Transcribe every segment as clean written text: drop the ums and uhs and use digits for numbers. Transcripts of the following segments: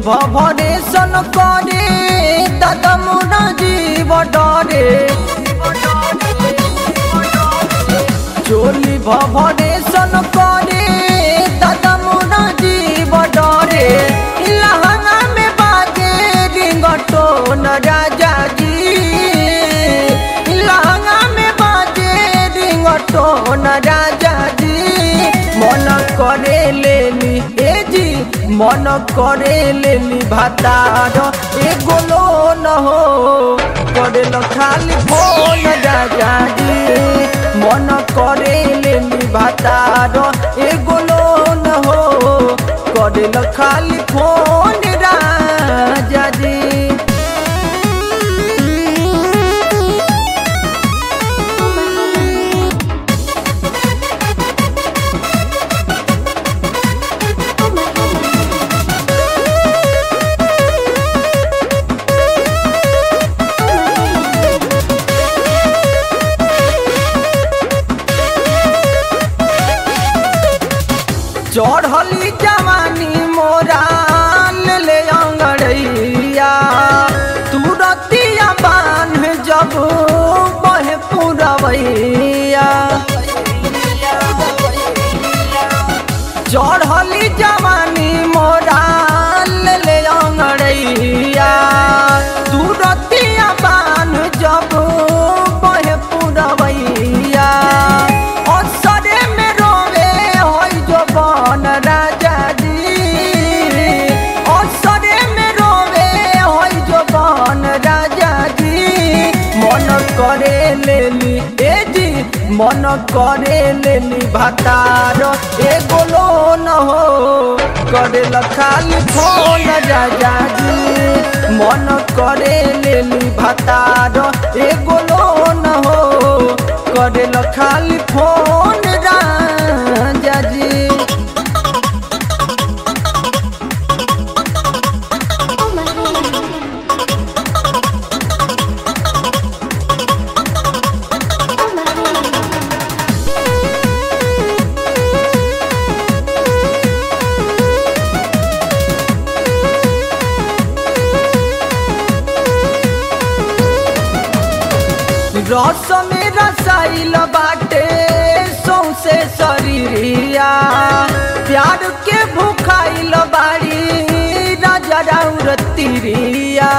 भवरेशन करे दादा मोरा जीव डरे चोली भवरेशन करे दादा मोरा जीव डरे लहंगा में बाजे रिंगटोन राजा जी लहंगा में बाजे रिंगटोन राजा जी मन करे लेली ए जी मन करे लेली भातार एगो लोन हो करे खाली फोन राजा जी मन करे लेली भातार एगो लोन हो करे खाली फोन राजा जी चढ़ली जवानी मोरा ले अंगड़ैया तुरतिया बान्ह जब बहे पुरवैया चढ़ली जवानी मोरा ले अंगड़ैया तुरतिया बान्ह जब बहे पुरवैया असरे में रोवे होई जो बन राजा जी असरे में रोवे होई जो बन राजा जी मन करे लेली ए जी मन करे लेली भातार एगो लोन हो करे खाली फोन राजा जी मन करे लेली भातार एगो लोन हो करे खाली फोन राजा जी रस में रसाइल बाटे सौसे शरीरिया प्यार के भूखाइल बाड़ी राजा राउर तिरिया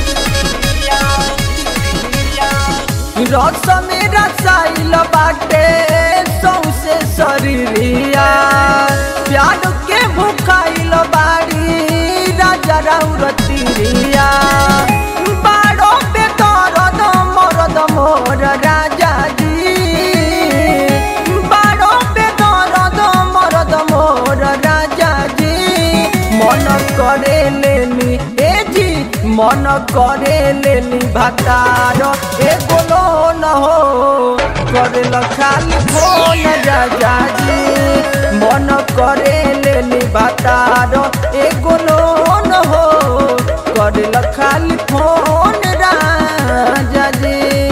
रस में रसाइल बाटे सौसे शरीरिया प्यार के भूखाइल बाड़ी राजा राउर तिरिया बाड़ो बेदरद मरद मोर राजा जी बाड़ो बेदरद मरद मोर राजा जी मन करे लेली ए जी मन करे लेली भातार एगो लोन हो करे खाली फोन राजा जी मन करे लेली भातार एगो लोन हो करे खाली फोन राजा जी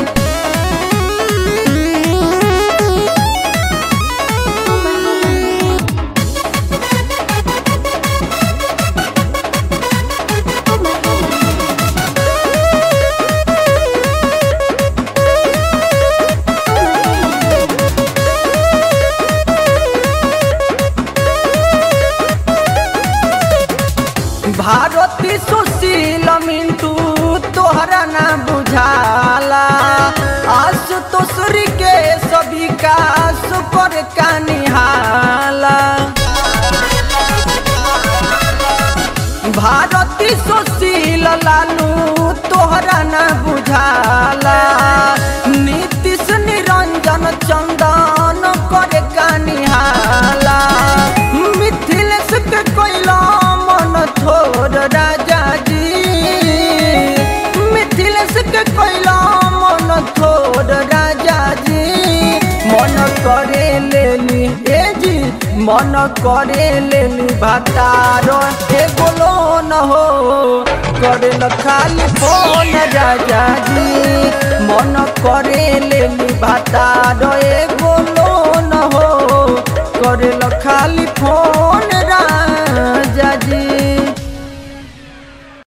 भारती सुशील मिंटू तोहरा ना बुझाला आसु तोसरी के सभी का सुपर का निहाला भारती सुशील लालू तोहरा ना बुझाला नीतीश निरंजन चंदन करे का निहाला मिथिलेश के कोइला थोर राजा जी मिथिलेश के कोइला मन थोर राजा जी मन करे लेली ए जी मन करे लेली भातार एगो लोन हो करे खाली फोन राजा जी मन करे लेली भातार एगो